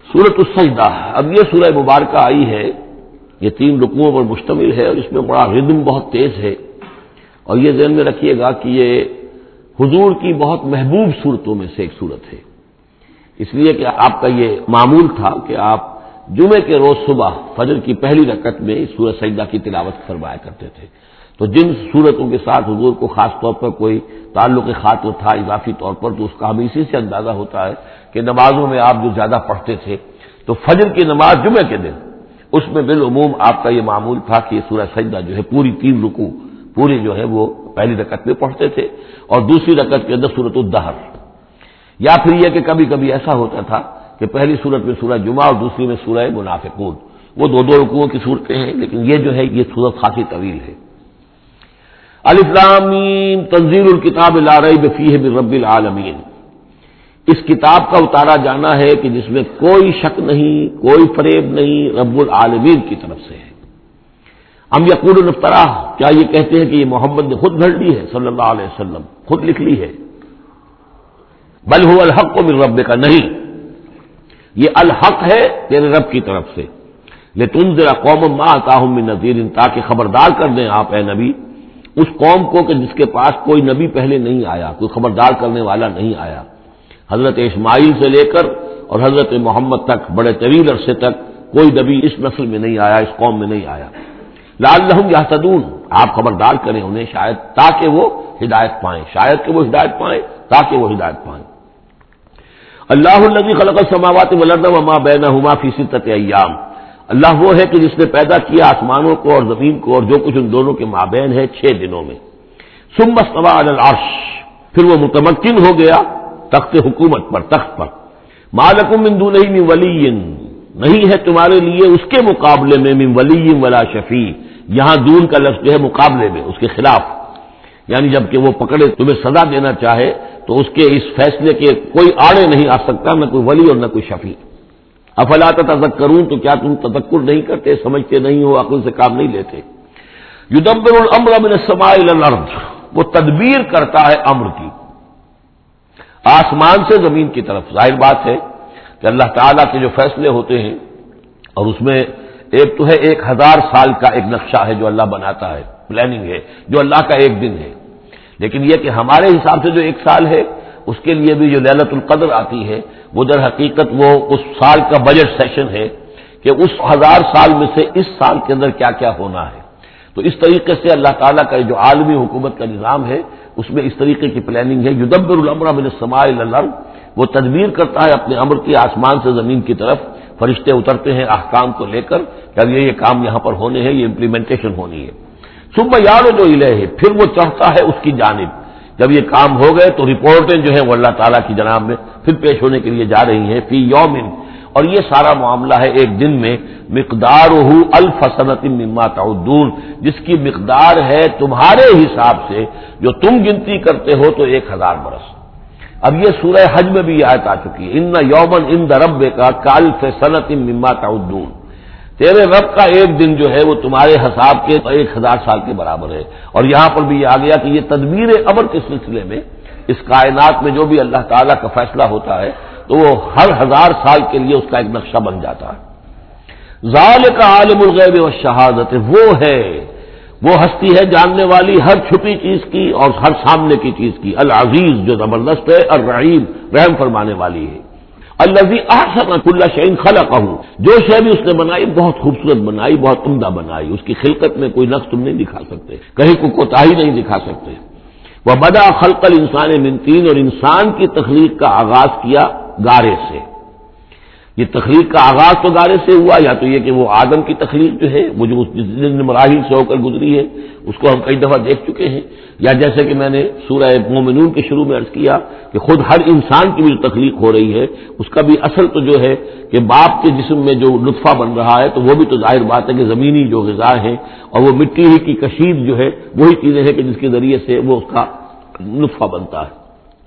سورۃ السجدہ، اب یہ سورہ مبارکہ آئی ہے، یہ 3 رکوعوں پر مشتمل ہے اور اس میں بڑا ردم بہت تیز ہے، اور یہ ذہن میں رکھیے گا کہ یہ حضور کی بہت محبوب صورتوں میں سے ایک صورت ہے، اس لیے کہ آپ کا یہ معمول تھا کہ آپ جمعے کے روز صبح فجر کی پہلی رکعت میں اس سورہ سجدہ کی تلاوت فرمایا کرتے تھے۔ تو جن صورتوں کے ساتھ حضور کو خاص طور پر کوئی تعلق خاطر تھا اضافی طور پر، تو اس کا ہمیں اسی سے اندازہ ہوتا ہے کہ نمازوں میں آپ جو زیادہ پڑھتے تھے تو فجر کی نماز جمعے کے دن اس میں بالعموم آپ کا یہ معمول تھا کہ یہ سورہ سجدہ جو ہے پوری 3 رکوع پوری جو ہے وہ پہلی رکعت میں پڑھتے تھے، اور دوسری رکعت کے اندر سورۃ الدہر، یا پھر یہ کہ کبھی کبھی ایسا ہوتا تھا کہ پہلی سورت میں سورہ جمعہ اور دوسری میں سورہ منافقون، وہ 2 رکوعوں کی صورتیں ہیں، لیکن یہ جو ہے یہ سورت خاصی طویل ہے۔ الف لام میم تنزیل الکتاب لا ریب فیہ من رب العالمین، اس کتاب کا اتارا جانا ہے کہ جس میں کوئی شک نہیں، کوئی فریب نہیں، رب العالمین کی طرف سے ہے۔ ہم یقولون افترا، کیا یہ کہتے ہیں کہ یہ محمد نے خود گھڑ لی ہے صلی اللہ علیہ وسلم، خود لکھ لی ہے؟ بل هو الحق من ربک، نہیں، یہ الحق ہے تیرے رب کی طرف سے، لتنذر قوما ما اتاهم من نذیر، تاکہ خبردار کر دیں آپ اے نبی اس قوم کو کہ جس کے پاس کوئی نبی پہلے نہیں آیا، کوئی خبردار کرنے والا نہیں آیا۔ حضرت اسماعیل سے لے کر اور حضرت محمد تک بڑے طویل عرصے تک کوئی نبی اس نسل میں نہیں آیا، اس قوم میں نہیں آیا۔ لعلہم یہتدون، آپ خبردار کریں انہیں شاید تاکہ وہ ہدایت پائیں، شاید کہ وہ ہدایت پائیں، تاکہ وہ ہدایت پائیں۔ اللہ الذی خلق السماوات والارض وما بینہما فی 6 ایام، اللہ وہ ہے کہ جس نے پیدا کیا آسمانوں کو اور زمین کو اور جو کچھ ان دونوں کے مابین ہے 6 دنوں میں۔ ثم استوى علی العرش، پھر وہ متمکن ہو گیا تخت حکومت پر، تخت پر۔ ما لکم من دونہ من ولی، نہیں ہے تمہارے لیے اس کے مقابلے میں من ولی ولا شفیع، یہاں دون کا لفظ جو ہے مقابلے میں، اس کے خلاف، یعنی جب کہ وہ پکڑے تمہیں سزا دینا چاہے تو اس کے اس فیصلے کے کوئی آڑے نہیں آ سکتا، نہ کوئی ولی اور نہ کوئی شفیع۔ افلا تتذکرون، تو کیا تم تذکر نہیں کرتے، سمجھتے نہیں ہو، عقل سے کام نہیں لیتے؟ یدبر الامر من السماء الى الارض، وہ تدبیر کرتا ہے امر کی آسمان سے زمین کی طرف۔ ظاہر بات ہے کہ اللہ تعالیٰ کے جو فیصلے ہوتے ہیں، اور اس میں ایک تو ہے 1000 سال کا ایک نقشہ ہے جو اللہ بناتا ہے، پلاننگ ہے، جو اللہ کا ایک دن ہے، لیکن یہ کہ ہمارے حساب سے جو 1 سال ہے اس کے لیے بھی جو لیلۃ القدر آتی ہے وہ در حقیقت وہ اس سال کا بجٹ سیشن ہے کہ اس 1000 سال میں سے اس سال کے اندر کیا کیا ہونا ہے۔ تو اس طریقے سے اللہ تعالیٰ کا جو عالمی حکومت کا نظام ہے اس میں اس طریقے کی پلاننگ ہے۔ یدبر الامر من السماء الى الارض، وہ تدبیر کرتا ہے اپنے امر کی آسمان سے زمین کی طرف، فرشتے اترتے ہیں احکام کو لے کر کہ اب یہ کام یہاں پر ہونے ہیں، یہ امپلیمنٹیشن ہونی ہے۔ ثم یعرج الیہ، پھر وہ چڑھتا ہے اس کی جانب، جب یہ کام ہو گئے تو رپورٹیں جو ہیں وہ اللہ تعالیٰ کی جناب میں پھر پیش ہونے کے لیے جا رہی ہیں۔ فی یوم، اور یہ سارا معاملہ ہے ایک دن میں، مقدارہ 1000 سنۃ مما تعدون، جس کی مقدار ہے تمہارے حساب سے جو تم گنتی کرتے ہو تو 1000 برس۔ اب یہ سورہ حج میں بھی یہ آیت آ چکی ہے، ان یوما عند ربک کالف سنۃ مما تعدون، تیرے رب کا ایک دن جو ہے وہ تمہارے حساب کے 1000 سال کے برابر ہے۔ اور یہاں پر بھی یہ آ گیا کہ یہ تدبیر امر کے سلسلے میں اس کائنات میں جو بھی اللہ تعالیٰ کا فیصلہ ہوتا ہے تو وہ ہر 1000 سال کے لیے اس کا ایک نقشہ بن جاتا ہے۔ ذالک عالم الغیب والشہادۃ، وہ ہے، وہ ہستی ہے جاننے والی ہر چھپی چیز کی اور ہر سامنے کی چیز کی، العزیز جو زبردست ہے، الرحیم رحم فرمانے والی ہے۔ الذی احسن کل شیء خلقہ، جو شے بھی اس نے بنائی بہت خوبصورت بنائی، بہت عمدہ بنائی، اس کی خلقت میں کوئی نقص تم نہیں دکھا سکتے، کہیں کوئی کوتاہی نہیں دکھا سکتے۔ وبدأ خلق الانسان من طین، اور انسان کی تخلیق کا آغاز کیا گارے سے۔ یہ تخلیق کا آغاز تو گارے سے ہوا، یا تو یہ کہ وہ آدم کی تخلیق جو ہے وہ جو جن مراحل سے ہو کر گزری ہے اس کو ہم کئی دفعہ دیکھ چکے ہیں، یا جیسے کہ میں نے سورہ مومنون کے شروع میں عرض کیا کہ خود ہر انسان کی بھی جو تخلیق ہو رہی ہے اس کا بھی اصل تو جو ہے کہ باپ کے جسم میں جو نطفہ بن رہا ہے تو وہ بھی تو ظاہر بات ہے کہ زمینی جو غذا ہے اور وہ مٹی ہی کی کشید جو ہے وہی چیزیں ہیں کہ جس کے ذریعے سے وہ اس کا نطفہ بنتا ہے۔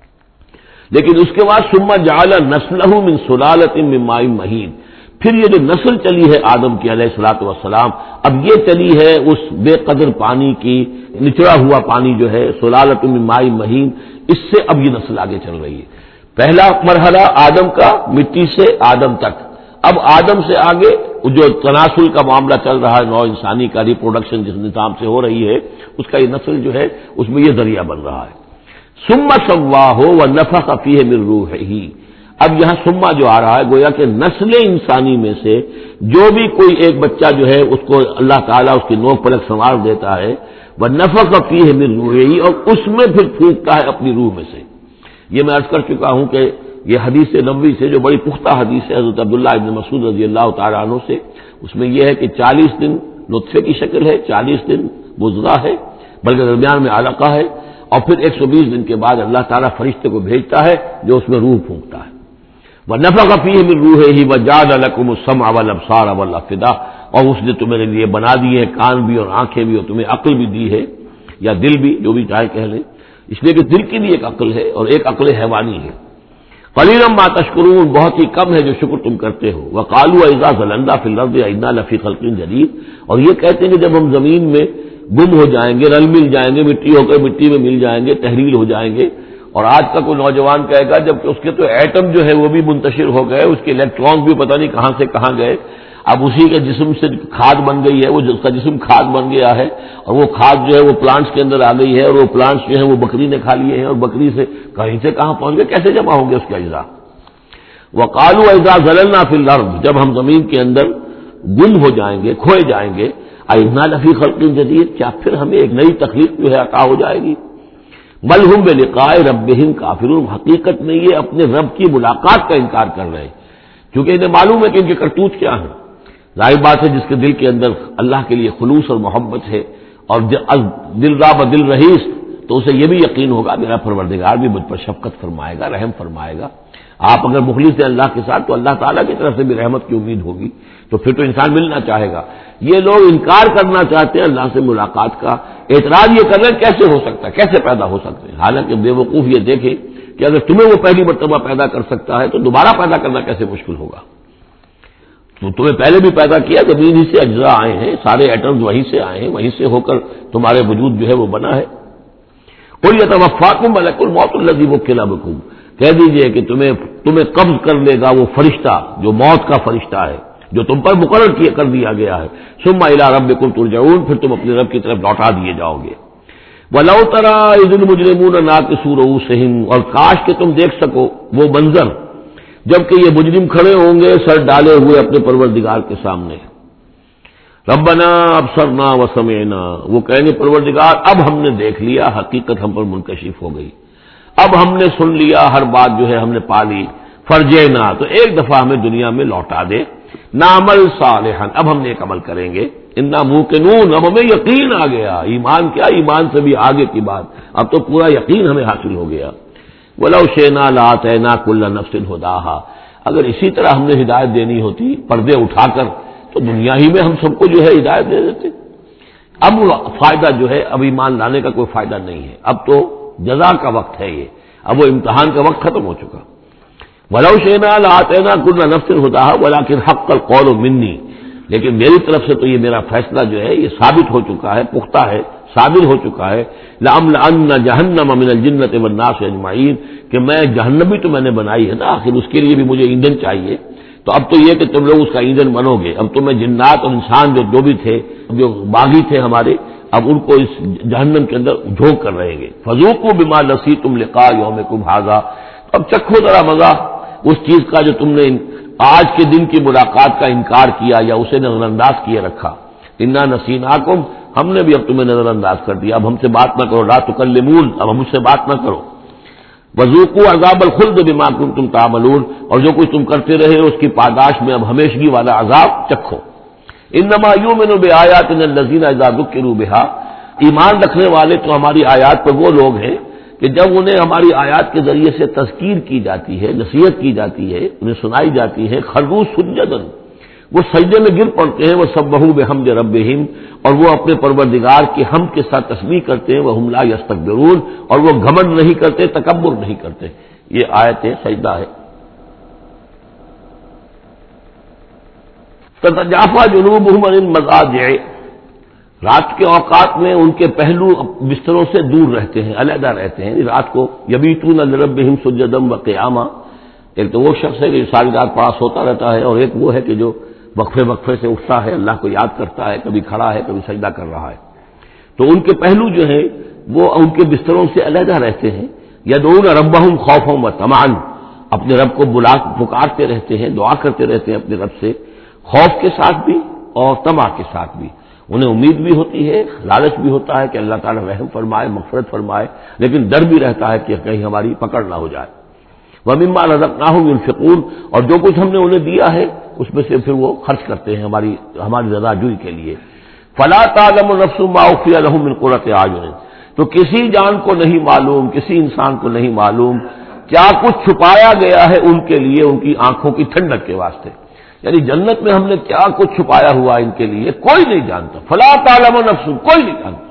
لیکن اس کے بعد ثم جعل نسلہ من سلالۃ من ماء مہین، پھر یہ جو نسل چلی ہے آدم کی علیہ الصلوۃ والسلام، اب یہ چلی ہے اس بے قدر پانی کی، نچڑا ہوا پانی جو ہے سلالۃ من ماء مہین، اس سے اب یہ نسل آگے چل رہی ہے۔ پہلا مرحلہ آدم کا مٹی سے آدم تک، اب آدم سے آگے جو تناسل کا معاملہ چل رہا ہے، نو انسانی کا ریپروڈکشن جس نظام سے ہو رہی ہے، اس کا یہ نسل جو ہے اس میں یہ ذریعہ بن رہا ہے۔ ثم سواہ ونفخ فیہ من روحہ، اب یہاں سما جو آ رہا ہے گویا کہ نسل انسانی میں سے جو بھی کوئی ایک بچہ جو ہے اس کو اللہ تعالیٰ اس کی نوک پلک سنوار دیتا ہے، ونفخ فیہ من روحہ، اور اس میں پھر پھونکتا ہے اپنی روح میں سے۔ یہ میں عرض کر چکا ہوں کہ یہ حدیث نبوی سے جو بڑی پختہ حدیث ہے حضرت عبداللہ ابن مسعود رضی اللہ تعالیٰ عنہ سے، اس میں یہ ہے کہ 40 دن نطفے کی شکل ہے، 40 دن مضغہ ہے، بلکہ درمیان میں علقہ ہے، اور پھر 120 دن کے بعد اللہ تعالیٰ فرشتے کو بھیجتا ہے جو اس میں روح پھونکتا ہے۔ وَنَفَخَ فِيهِ مِن رُوحِهِ وَجَعَلَ لَكُمُ السَّمْعَ وَالْأَبْصَارَ وَالْأَفْئِدَةَ، اور اس نے تمہارے لیے بنا دیے ہیں کان بھی اور آنکھیں بھی، اور تمہیں عقل بھی دی ہے، یا دل بھی، جو بھی چاہے کہہ لیں، اس لیے کہ دل کی بھی ایک عقل ہے اور ایک عقل حیوانی ہے۔ قَلِيلًا مَا تَشْكُرُونَ، بہت ہی کم ہے جو شکر تم کرتے ہو۔ وَقَالُوا أَإِذَا ضَلَلْنَا فِي الْأَرْضِ أَإِنَّا لَفِي خَلْقٍ جَدِيدٍ، اور یہ کہتے ہیں کہ جب ہم زمین میں گم ہو جائیں گے، رل مل جائیں گے، مٹی ہو کر مٹی میں مل جائیں گے، تحلیل ہو جائیں گے، اور آج کا کوئی نوجوان کہے گا جب کہ اس کے تو ایٹم جو ہے وہ بھی منتشر ہو گئے، اس کے الیکٹرانز بھی پتہ نہیں کہاں سے کہاں گئے، اب اسی کے جسم سے کھاد بن گئی ہے، وہ اس کا جسم کھاد بن گیا ہے، اور وہ کھاد جو ہے وہ پلانٹس کے اندر آ گئی ہے، اور وہ پلانٹس جو ہیں وہ بکری نے کھا لیے ہیں، اور بکری سے کہیں سے کہاں پہنچ گئے، کیسے جمع ہوں گے اس کے اجزاء۔ وَقَالُوا إِذَا ضَلَلْنَا فِي الْأَرْضِ، جب ہم زمین کے اندر گم ہو جائیں گے، کھوئے جائیں گے، أَإِنَّا لَفِي خَلْقٍ جَدِيدٍ، کیا پھر ہمیں ایک نئی تخلیق جو ہے عطا ہو جائے گی۔ بل ہم بلقاء ربہم کافرون، حقیقت میں یہ اپنے رب کی ملاقات کا انکار کر رہے ہیں، کیونکہ انہیں معلوم ہے کہ ان کے کرتوت کیا ہیں۔ ظاہر بات ہے جس کے دل کے اندر اللہ کے لیے خلوص اور محبت ہے، اور دل را بدل رہیس، تو اسے یہ بھی یقین ہوگا میرا پروردگار بھی مجھ پر شفقت فرمائے گا، رحم فرمائے گا۔ آپ اگر مخلص ہیں اللہ کے ساتھ تو اللہ تعالیٰ کی طرف سے بھی رحمت کی امید ہوگی، تو پھر تو انسان ملنا چاہے گا۔ یہ لوگ انکار کرنا چاہتے ہیں اللہ سے ملاقات کا، اعتراض یہ کر رہے ہیں کیسے ہو سکتا ہے، کیسے پیدا ہو سکتے ہیں، حالانکہ بے وقوف یہ دیکھیں کہ اگر تمہیں وہ پہلی مرتبہ پیدا کر سکتا ہے تو دوبارہ پیدا کرنا کیسے مشکل ہوگا۔ تو تمہیں پہلے بھی پیدا کیا، زمین ہی سے اجزاء آئے ہیں، سارے ایٹمز وہیں سے آئے ہیں، وہیں سے ہو کر تمہارے وجود جو ہے وہ بنا ہے۔ قُلْ يَتَوَفَّاكُم مَلَكُ الْمَوْتِ الَّذِي وُكِّلَ بِكُم، کہہ دیجئے کہ تمہیں قبض کر لے گا وہ فرشتہ جو موت کا فرشتہ ہے، جو تم پر مقرر کر دیا گیا ہے۔ ثم إِلَىٰ رَبِّكُمْ تُرْجَعُونَ، پھر تم اپنے رب کی طرف لوٹا دیے جاؤ گے۔ وَلَوْ تَرَىٰ إِذِ الْمُجْرِمُونَ نَاكِسُو رُءُوسِهِمْ، اور کاش کہ تم دیکھ سکو وہ منظر جبکہ یہ مجرم کھڑے ہوں گے سر ڈالے ہوئے اپنے پروردگار کے سامنے۔ ربنا ابصرنا وسمعنا، وہ کہیں گے پروردگار اب ہم نے دیکھ لیا، حقیقت ہم پر منکشف ہو گئی، اب ہم نے سن لیا، ہر بات جو ہے ہم نے پا لی، فرجینا، تو ایک دفعہ ہمیں دنیا میں لوٹا دے، نعمل صالحا، اب ہم نیک عمل کریں گے، انا موقنون، اب ہمیں یقین آ گیا، ایمان کیا، ایمان سے بھی آگے کی بات، اب تو پورا یقین ہمیں حاصل ہو گیا۔ وَلَوْ شِئْنَا لَآتَيْنَا كُلَّ نَفْسٍ هُدَاهَا، اگر اسی طرح ہم نے ہدایت دینی ہوتی پردے اٹھا کر تو دنیا ہی میں ہم سب کو جو ہے ہدایت دے دیتے۔ اب فائدہ جو ہے اب ایمان لانے کا کوئی فائدہ نہیں ہے، اب تو جزا کا وقت ہے، یہ اب وہ امتحان کا وقت ختم ہو چکا۔ وَلَوْ شِئْنَا لَآتَيْنَا كُلَّ نَفْسٍ هُدَاهَا وَلَٰكِنْ حَقَّ الْقَوْلُ مِنِّي، لیکن میری طرف سے تو یہ میرا فیصلہ جو ہے یہ ثابت ہو چکا ہے، پختہ ہے، صادر ہو چکا ہے، لَأَمْلَأَنَّ جَهَنَّمَ مِنَ الْجِنَّةِ وَالنَّاسِ أَجْمَعِينَ، کہ میں جہنم بھی تو میں نے بنائی ہے نا، آخر اس کے لیے بھی مجھے ایندھن چاہیے، تو اب تو یہ کہ تم لوگ اس کا ایندھن بنو گے، اب تو میں جنات اور انسان جو بھی تھے، جو باغی تھے ہمارے، اب ان کو اس جہنم کے اندر جھونک کر رہیں گے۔ فذوقوا بما نسیتم لقاء یومکم ھذا، اب چکھو ذرا مزہ اس چیز کا جو تم نے آج کے دن کی ملاقات کا انکار کیا یا اسے نظر انداز کیے رکھا۔ انا نسیناکم، ہم نے بھی اب تمہیں نظر انداز کر دیا، اب ہم سے بات نہ کرو، لا تکلمون، اب ہم مجھ سے بات نہ کرو۔ وذوقوا عذاب الخلد بما کنتم تعملون، اور جو کچھ تم کرتے رہے اس کی پاداش میں اب ہمیشگی والا عذاب چکھو۔ انما یؤمن بآیاتنا الذین اذا ذکروا بها، ایمان رکھنے والے تو ہماری آیات پر وہ لوگ ہیں کہ جب انہیں ہماری آیات کے ذریعے سے تذکیر کی جاتی ہے، نصیحت کی جاتی ہے، انہیں سنائی جاتی ہے، خروا سجدا، وہ سجدے میں گر پڑتے ہیں، وہ سبحوا بحمد ربہم، اور وہ اپنے پروردگار کی حمد کے ساتھ تسبیح کرتے ہیں، وہم لا یستکبرون، اور وہ گھمنڈ نہیں کرتے، تکبر نہیں کرتے۔ یہ آیت سجدہ ہے۔ تتجافى جنوبهم عن المضاجع، رات کے اوقات میں ان کے پہلو بستروں سے دور رہتے ہیں، علیحدہ رہتے ہیں، رات کو یبیتون لربہم سجدا وقیاما، ایک تو وہ شخص ہے کہ جو ساری رات پڑا سوتا رہتا ہے، اور ایک وہ ہے کہ جو وقفے وقفے سے اٹھتا ہے، اللہ کو یاد کرتا ہے، کبھی کھڑا ہے کبھی سجدہ کر رہا ہے۔ تو ان کے پہلو جو ہیں وہ ان کے بستروں سے علیحدہ رہتے ہیں۔ یدعون ربهم خوفا وطمعا، اپنے رب کو پکارتے رہتے ہیں، دعا کرتے رہتے ہیں اپنے رب سے، خوف کے ساتھ بھی اور طمع کے ساتھ بھی۔ انہیں امید بھی ہوتی ہے، لالچ بھی ہوتا ہے کہ اللہ تعالیٰ رحم فرمائے، مغفرت فرمائے، لیکن ڈر بھی رہتا ہے کہ کہیں ہماری پکڑ نہ ہو جائے۔ وَمِمَّا رَزَقْنَاهُمْ يُنْفِقُونَ، اور جو کچھ ہم نے انہیں دیا ہے اس میں سے پھر وہ خرچ کرتے ہیں ہماری رضا جوئی کے لیے۔ فَلَا تَعْلَمُ نَفْسٌ مَّا أُخْفِيَ لَهُم مِّن قُرَّةِ أَعْيُنٍ، تو کسی جان کو نہیں معلوم، کسی انسان کو نہیں معلوم کیا کچھ چھپایا گیا ہے ان کے لیے ان کی آنکھوں کی ٹھنڈک کے واسطے، یعنی جنت میں ہم نے کیا کچھ چھپایا ہوا ان کے لیے کوئی نہیں جانتا۔ فَلَا تَعْلَمُ نَفْسٌ، کوئی نہیں جانتا۔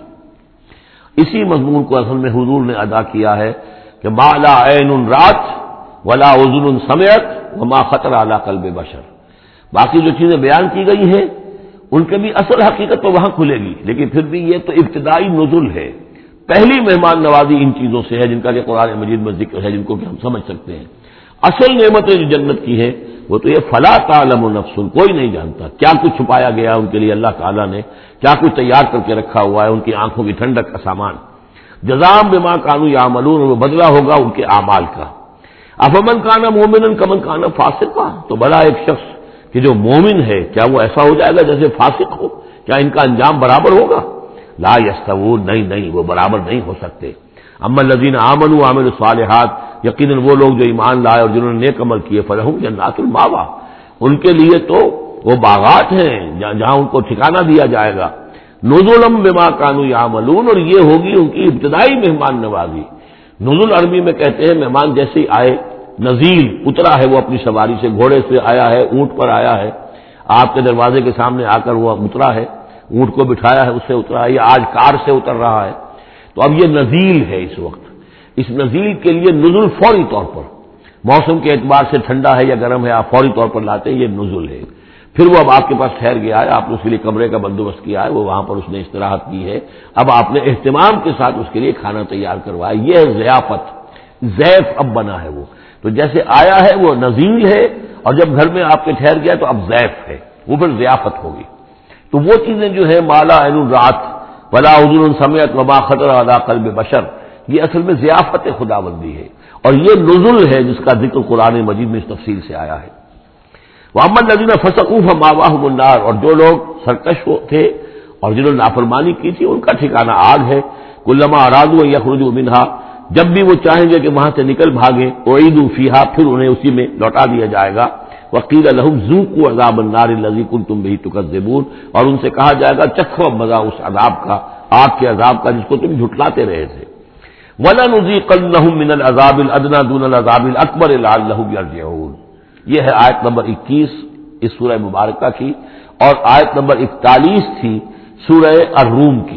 اسی مضمون کو اصل میں حضور نے ادا کیا ہے کہ مَا لَا عَيْنٌ رَأَتْ وَلَا أُذُنٌ سَمِعَتْ وَمَا خَطَرَ عَلَىٰ قَلْبِ بَشَرٍ، باقی جو چیزیں بیان کی گئی ہیں ان کے بھی اصل حقیقت تو وہاں کھلے گی، لیکن پھر بھی یہ تو ابتدائی نزول ہے، پہلی مہمان نوازی ان چیزوں سے ہے جن کا کہ قرآن مجید میں ذکر ہے، جن کو کہ ہم سمجھ سکتے ہیں۔ اصل نعمتیں جو جنت کی ہے وہ تو یہ فلا تعلم نفس، کوئی نہیں جانتا کیا کچھ چھپایا گیا ان کے لیے اللہ تعالیٰ نے، کیا کچھ تیار کر کے رکھا ہوا ہے ان کی آنکھوں کی ٹھنڈک کا سامان۔ جزاء بما کانوا یعملون، وہ بدلہ ہوگا ان کے اعمال کا۔ افمن کان مومنا کمن کان فاسقا، تو بڑا ایک شخص کہ جو مومن ہے کیا وہ ایسا ہو جائے گا جیسے فاسق ہو؟ کیا ان کا انجام برابر ہوگا؟ لا یستوون، نہیں وہ برابر نہیں ہو سکتے۔ اما الذین آمنوا وعملوا الصالحات، یقیناً وہ لوگ جو ایمان لائے اور جنہوں نے نیک عمل کیے، فلہم جنات المأویٰ، ان کے لیے تو وہ باغات ہیں جہاں ان کو ٹھکانہ دیا جائے گا۔ نزلا بما کانوا یعملون، اور یہ ہوگی ان کی ابتدائی مہمان نوازی۔ نزول عربی میں کہتے ہیں مہمان جیسے ہی آئے، نزیل اترا ہے وہ اپنی سواری سے، گھوڑے سے آیا ہے، اونٹ پر آیا ہے، آپ کے دروازے کے سامنے آ کر وہ اترا ہے، اونٹ کو بٹھایا ہے اس سے اترا ہے، یا آج کار سے اتر رہا ہے۔ تو اب یہ نزیل ہے اس وقت، اس نزیل کے لیے نزول فوری طور پر، موسم کے اعتبار سے ٹھنڈا ہے یا گرم ہے آپ فوری طور پر لاتے ہیں، یہ نزول ہے۔ پھر وہ اب آپ کے پاس ٹھہر گیا ہے، آپ نے اس کے لیے کمرے کا بندوبست کیا ہے، وہ وہاں پر اس نے استراحت کی ہے، اب آپ نے اہتمام کے ساتھ اس کے لیے کھانا تیار کروایا، یہ ہے ضیافت، ضیف اب بنا ہے وہ، تو جیسے آیا ہے وہ نزیل ہے، اور جب گھر میں آپ کے ٹھہر گیا تو اب ضیف ہے، وہ پھر ضیافت ہوگی۔ تو وہ چیزیں جو ہے مالا عین رات ولا اذن سمعت وما خطر علی قلب بشر، یہ اصل میں ضیافت خداوندی ہے، اور یہ نزل ہے جس کا ذکر قرآن مجید میں اس تفصیل سے آیا ہے۔ وَأَمَّا الَّذِينَ فَسَقُوا فَمَأْوَاهُمُ النَّارُ، اور جو لوگ سرکش تھے اور جنہوں نے نافرمانی کی تھی ان کا ٹھکانہ آگ ہے۔ كُلَّمَا أَرَادُوا أَن يَخْرُجُوا مِنْهَا، جب بھی وہ چاہیں گے کہ وہاں سے نکل بھاگیں، أُعِيدُوا فِيهَا، پھر انہیں اسی میں لوٹا دیا جائے گا۔ وَقِيلَ لَهُمْ ذُوقُوا عَذَابَ النَّارِ الَّذِي كُنتُمْ بِهِ تُكَذِّبُونَ، اور ان سے کہا جائے گا چکھو اب مزہ اس عذاب کا، آگ کے عذاب کا جس کو تم جھٹلاتے رہے تھے۔ وَلَنُذِيقَنَّهُم مِّنَ الْعَذَابِ الْأَدْنَىٰ دُونَ الْعَذَابِ الْأَكْبَرِ لَعَلَّهُمْ يَرْجِعُونَ، یہ ہے آیت نمبر 21 اس سورہ مبارکہ کی، اور آیت نمبر 41 تھی سورہ الروم کی۔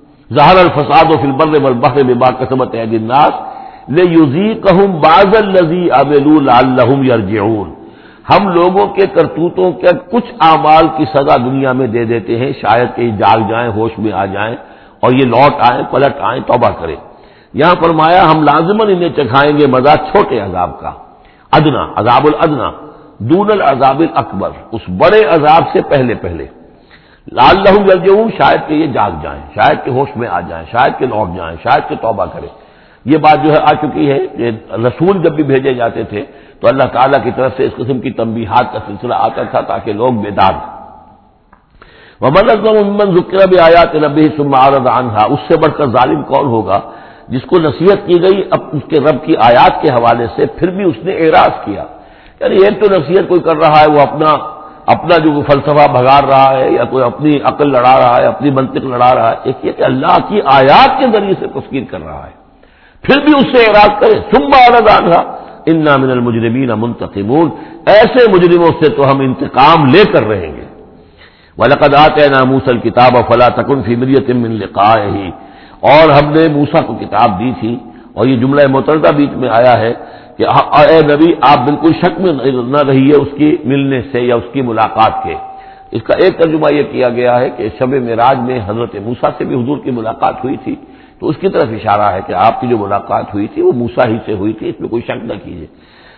ظہر الفساد فی البر والبحر بما کسبت ایدی الناس لیذیقہم بعض الذی عملوا لعلہم یرجعون، ہم لوگوں کے کرتوتوں کے کچھ اعمال کی سزا دنیا میں دے دیتے ہیں، شاید کہ جاگ جائیں، ہوش میں آ جائیں اور یہ لوٹ آئیں، پلٹ آئیں، توبہ کریں۔ یہاں فرمایا ہم لازماً انہیں چکھائیں گے مزہ چھوٹے عذاب کا، ادنا، عذاب الادنا، دون العذاب الاکبر، اس بڑے عذاب سے پہلے لعلہم یرجعون، شاید کہ یہ جاگ جائیں، شاید کہ ہوش میں آ جائیں، شاید کہ لوٹ جائیں، شاید کہ توبہ کریں۔ یہ بات جو ہے آ چکی ہے کہ رسول جب بھی بھیجے جاتے تھے تو اللہ تعالیٰ کی طرف سے اس قسم کی تنبیہات کا سلسلہ آتا تھا تاکہ لوگ بیدار ہوں۔ وَمَنْ أَظْلَمُ مِمَّنْ ذُكِّرَ بِآيَاتِ رَبِّهِ ثُمَّ أَعْرَضَ عَنْهَا، اس سے بڑھ کر ظالم کون ہوگا جس کو نصیحت کی گئی اب اس کے رب کی آیات کے حوالے سے پھر بھی اس نے اعراض کیا۔ یعنی ایک تو نصیحت کوئی کر رہا ہے وہ اپنا جو فلسفہ بھگار رہا ہے یا کوئی اپنی عقل لڑا رہا ہے، اپنی منطق لڑا رہا ہے، ایک یہ کہ اللہ کی آیات کے ذریعے سے تذکیر کر رہا ہے، پھر بھی اس سے اعراض کرے۔ ثم أعرض عنها انا من المجرمین منتقمون، ایسے مجرموں سے تو ہم انتقام لے کر رہیں گے۔ وَلَقَدْ آتَيْنَا مُوسَى الْكِتَابَ فَلَا تَكُنْ فِي مِرْيَةٍ مِّن لِقَائِهِ، اور ہم نے موسیٰ کو کتاب دی تھی، اور یہ جملہ متردہ بیچ میں آیا ہے کہ اے نبی آپ بالکل شک میں نہ رہیے اس کی ملنے سے یا اس کی ملاقات کے۔ اس کا ایک ترجمہ یہ کیا گیا ہے کہ شب معراج میں حضرت موسیٰ سے بھی حضور کی ملاقات ہوئی تھی، تو اس کی طرف اشارہ ہے کہ آپ کی جو ملاقات ہوئی تھی وہ موسیٰ ہی سے ہوئی تھی، اس میں کوئی شک نہ کیجیے۔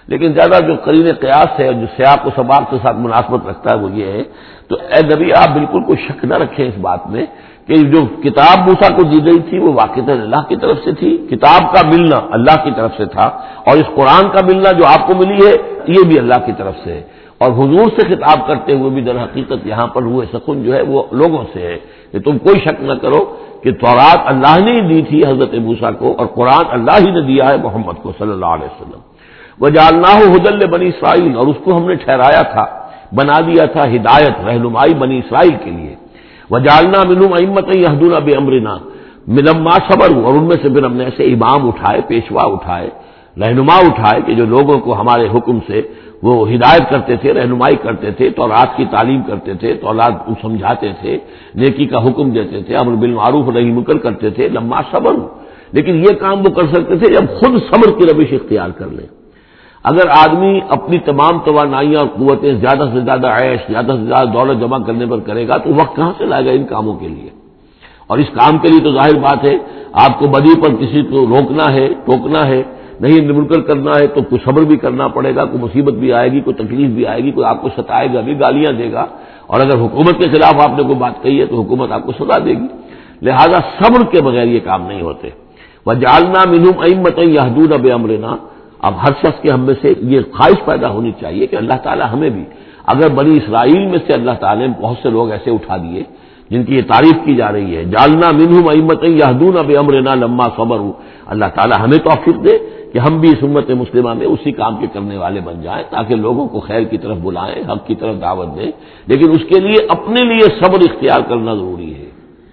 لیکن زیادہ جو قرین قیاس ہے جو سیاق و سباق کے ساتھ مناسبت رکھتا ہے وہ یہ ہے، تو اے نبی آپ بالکل کوئی شک نہ رکھیں اس بات میں کہ جو کتاب موسیٰ کو دی گئی تھی وہ واقعتاً اللہ کی طرف سے تھی، کتاب کا ملنا اللہ کی طرف سے تھا، اور اس قرآن کا ملنا جو آپ کو ملی ہے یہ بھی اللہ کی طرف سے ہے، اور حضور سے خطاب کرتے ہوئے بھی در حقیقت یہاں پر روح سکون جو ہے وہ لوگوں سے ہے کہ تم کوئی شک نہ کرو کہ تورات اللہ نے ہی دی تھی حضرت موسیٰ کو، اور قرآن اللہ ہی نے دیا ہے محمد کو صلی اللہ علیہ وسلم۔ وجعلناہ ھدی لبنی اسرائیل، اور اس کو ہم نے ٹھہرایا تھا، بنا دیا تھا ہدایت، رہنمائی بنی اسرائیل کے لیے۔ وجعلنا منہم ائمۃ یہدون بامرنا لما صبروا، اور ان میں سے پھر ہم نے ایسے امام اٹھائے، پیشوا اٹھائے، رہنما اٹھائے کہ جو لوگوں کو ہمارے حکم سے وہ ہدایت کرتے تھے، رہنمائی کرتے تھے، تورات کی تعلیم کرتے تھے، تورات کو سمجھاتے تھے، نیکی کا حکم دیتے تھے، امر بالمعروف و نہی منکر کرتے تھے، لما صبروا۔ لیکن یہ کام وہ کر سکتے تھے جب خود صبر کی روش اختیار کر لیں۔ اگر آدمی اپنی تمام توانائیاں اور قوتیں زیادہ سے زیادہ عیش، زیادہ سے زیادہ دولت جمع کرنے پر کرے گا تو وقت کہاں سے لائے گا ان کاموں کے لیے؟ اور اس کام کے لیے تو ظاہر بات ہے آپ کو بدی پر کسی کو روکنا ہے، ٹوکنا ہے، نہیں منکر کرنا ہے تو کوئی صبر بھی کرنا پڑے گا، کوئی مصیبت بھی آئے گی، کوئی تکلیف بھی آئے گی، کوئی آپ کو ستائے گا بھی، گالیاں دے گا، اور اگر حکومت کے خلاف آپ نے کوئی بات کہی ہے تو حکومت آپ کو سزا دے گی۔ لہذا صبر کے بغیر یہ کام نہیں ہوتے۔ وجعلنا منہم ائمۃ یہدون بامرنا، اب ہر شخص کے ہم میں سے یہ خواہش پیدا ہونی چاہیے کہ اللہ تعالیٰ ہمیں بھی، اگر بنی اسرائیل میں سے اللہ تعالیٰ نے بہت سے لوگ ایسے اٹھا دیے جن کی یہ تعریف کی جا رہی ہے، جعلنا منہم ائمۃ یہدون بامرنا لما صبروا، اللہ تعالیٰ ہمیں توفیق دے کہ ہم بھی اس امت مسلمہ میں اسی کام کے کرنے والے بن جائیں، تاکہ لوگوں کو خیر کی طرف بلائیں، حق کی طرف دعوت دیں، لیکن اس کے لیے اپنے لیے صبر اختیار کرنا ضروری ہے۔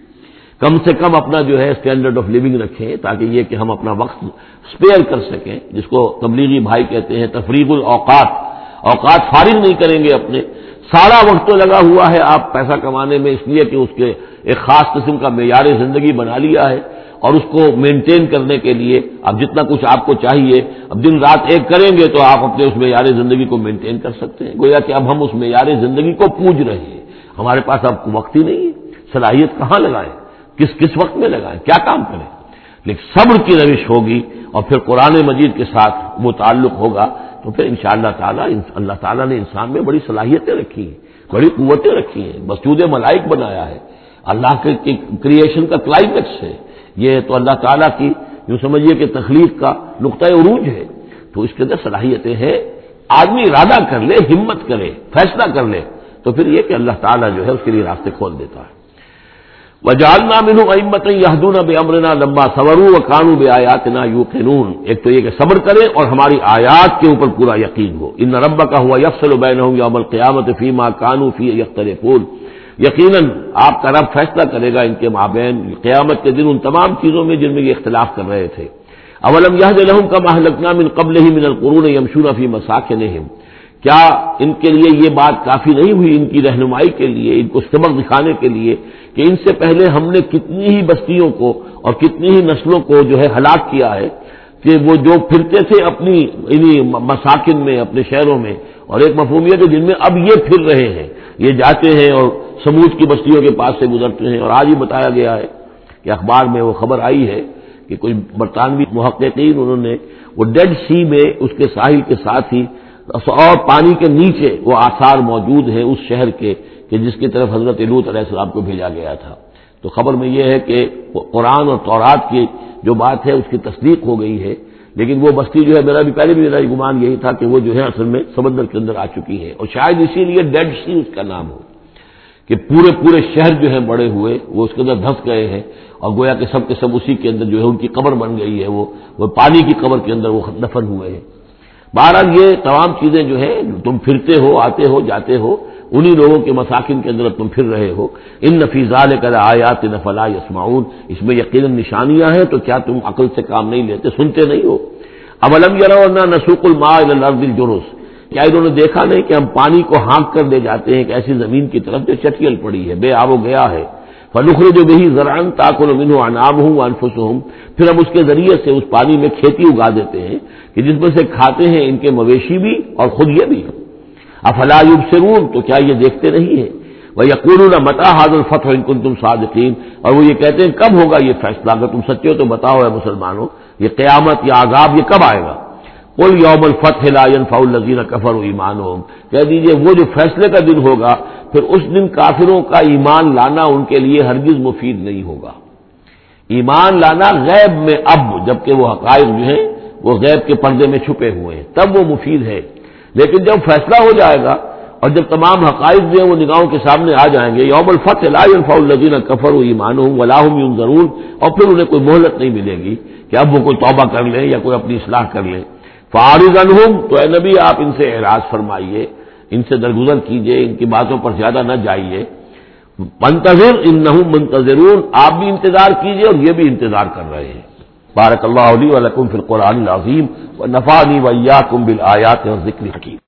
کم سے کم اپنا جو ہے اسٹینڈرڈ آف لیونگ رکھیں، تاکہ یہ کہ ہم اپنا وقت اسپیئر کر سکیں، جس کو تبلیغی بھائی کہتے ہیں تفریغ الاوقات، اوقات فارغ نہیں کریں گے اپنے، سارا وقت تو لگا ہوا ہے آپ پیسہ کمانے میں، اس لیے کہ اس کے ایک خاص قسم کا معیار زندگی بنا لیا ہے، اور اس کو مینٹین کرنے کے لیے اب جتنا کچھ آپ کو چاہیے اب دن رات ایک کریں گے تو آپ اپنے اس معیار زندگی کو مینٹین کر سکتے ہیں، گویا کہ اب ہم اس معیار زندگی کو پوج رہے ہیں، ہمارے پاس اب وقت ہی نہیں ہے، صلاحیت کہاں لگائیں، کس وقت میں لگائیں، کیا کام کریں؟ لیکن صبر کی روش ہوگی اور پھر قرآن مجید کے ساتھ وہ تعلق ہوگا تو پھر انشاءاللہ تعالیٰ اللہ تعالیٰ نے انسان میں بڑی صلاحیتیں رکھی ہیں، بڑی قوتیں رکھی ہیں، مسجود ملائک بنایا ہے، اللہ کے کریشن کا کلائمیکس ہے یہ، تو اللہ تعالیٰ کی یوں سمجھیے کہ تخلیق کا نقطۂ عروج ہے، تو اس کے اندر صلاحیتیں ہیں، آدمی ارادہ کر لے، ہمت کرے، فیصلہ کر لے تو پھر یہ کہ اللہ تعالیٰ جو ہے اس کے لیے راستے کھول دیتا ہے۔ وجعلنا منہم ائمۃ یہدون بامرنا لما صبروا وکانوا بآیاتنا یوقنون، ایک تو یہ کہ صبر کریں اور ہماری آیات کے اوپر پورا یقین ہو۔ ان ربک هو یفصل بینہم یوم القیامۃ فیما کانوا فیہ یختلفون، یقیناً آپ کا رب فیصلہ کرے گا ان کے مابین قیامت کے دن ان تمام چیزوں میں جن میں یہ اختلاف کر رہے تھے۔ اولم یہد لہم کما اہلکنا من قبلہم من القرون یمشون فی مساکنہم، کیا ان کے لیے یہ بات کافی نہیں ہوئی ان کی رہنمائی کے لیے، ان کو سبق دکھانے کے لیے کہ ان سے پہلے ہم نے کتنی ہی بستیوں کو اور کتنی ہی نسلوں کو جو ہے ہلاک کیا ہے، کہ وہ جو پھرتے تھے اپنی انہی مساکن میں، اپنے شہروں میں، اور ایک مفہوم یہ کہ جن میں اب یہ پھر رہے ہیں، یہ جاتے ہیں اور سمود کی بستیوں کے پاس سے گزرتے ہیں، اور آج ہی بتایا گیا ہے کہ اخبار میں وہ خبر آئی ہے کہ کچھ برطانوی محققین انہوں نے وہ ڈیڈ سی میں اس کے ساحل کے ساتھ ہی اور پانی کے نیچے وہ آثار موجود ہیں اس شہر کے کہ جس کی طرف حضرت لوط علیہ السلام کو بھیجا گیا تھا۔ تو خبر میں یہ ہے کہ قرآن اور تورات کی جو بات ہے اس کی تصدیق ہو گئی ہے، لیکن وہ بستی جو ہے پہلے بھی میرا گمان یہی تھا کہ وہ جو ہے اصل میں سمندر کے اندر آ چکی ہے، اور شاید اسی لیے ڈیڈ سی اس کا نام ہو کہ پورے شہر جو ہیں بڑے ہوئے وہ اس کے اندر دھس گئے ہیں، اور گویا کہ سب کے سب اسی کے اندر جو ہے ان کی قبر بن گئی ہے، وہ پانی کی قبر کے اندر وہ دفن ہوئے ہیں۔ بہرحال یہ تمام چیزیں جو ہے تم پھرتے ہو، آتے ہو، جاتے ہو، انہی لوگوں کے مساکن کے اندر تم پھر رہے ہو۔ ان فی ذلک لآیات فلا یسمعون، اس میں یقیناً نشانیاں ہیں تو کیا تم عقل سے کام نہیں لیتے، سنتے نہیں ہو؟ اولم یروا انا نسوق الماء الی الارض الجرز، کیا انہوں نے دیکھا نہیں کہ ہم پانی کو ہانک کر لے جاتے ہیں ایک ایسی زمین کی طرف جو چٹیل پڑی ہے، بے آب و گیا ہے، فنخرج به زرعا تاکل منه انعامهم وانفسهم، پھر ہم اس کے ذریعے سے اس پانی میں کھیتی اگا دیتے ہیں کہ جس میں سے کھاتے ہیں ان کے مویشی بھی اور خود یہ بھی۔ افلا یبصرون، تو کیا یہ دیکھتے نہیں ہیں؟ وَيَقُولُونَ مَتَىٰ هَٰذَا الْفَتْحُ إِن كُنتُمْ صَادِقِينَ، اور وہ یہ کہتے ہیں کب ہوگا یہ فیصلہ، اگر تم سچے ہو تو بتاؤ اے مسلمانوں، یہ قیامت یا عذاب یہ کب آئے گا؟ قل یوم الفتح لا ينفع الذین کفروا ایمانہم، کہہ دیجئے وہ جو فیصلے کا دن ہوگا پھر اس دن کافروں کا ایمان لانا ان کے لیے ہرگز مفید نہیں ہوگا۔ ایمان لانا غیب میں اب، جبکہ وہ حقائق جو ہیں وہ غیب کے پردے میں چھپے ہوئے ہیں، تب وہ مفید ہے، لیکن جب فیصلہ ہو جائے گا اور جب تمام حقائق جو ہیں وہ نگاہوں کے سامنے آ جائیں گے، یوم الفتح لا ينفع الذین کفروا ایمانہم ولا هم ينظرون، اور پھر انہیں کوئی مہلت نہیں ملے گی کہ اب وہ کوئی توبہ کر لیں یا کوئی اپنی اصلاح کر لیں۔ فاعرض عنہم، تو اے نبی آپ ان سے اعراض فرمائیے، ان سے درگزر کیجئے، ان کی باتوں پر زیادہ نہ جائیے۔ منتظر انہم منتظرون، آپ بھی انتظار کیجئے اور یہ بھی انتظار کر رہے ہیں۔ بارک اللہ لی و لکم فی القرآن العظیم ونفعنی وإیاکم بالآیات والذکر الحکیم۔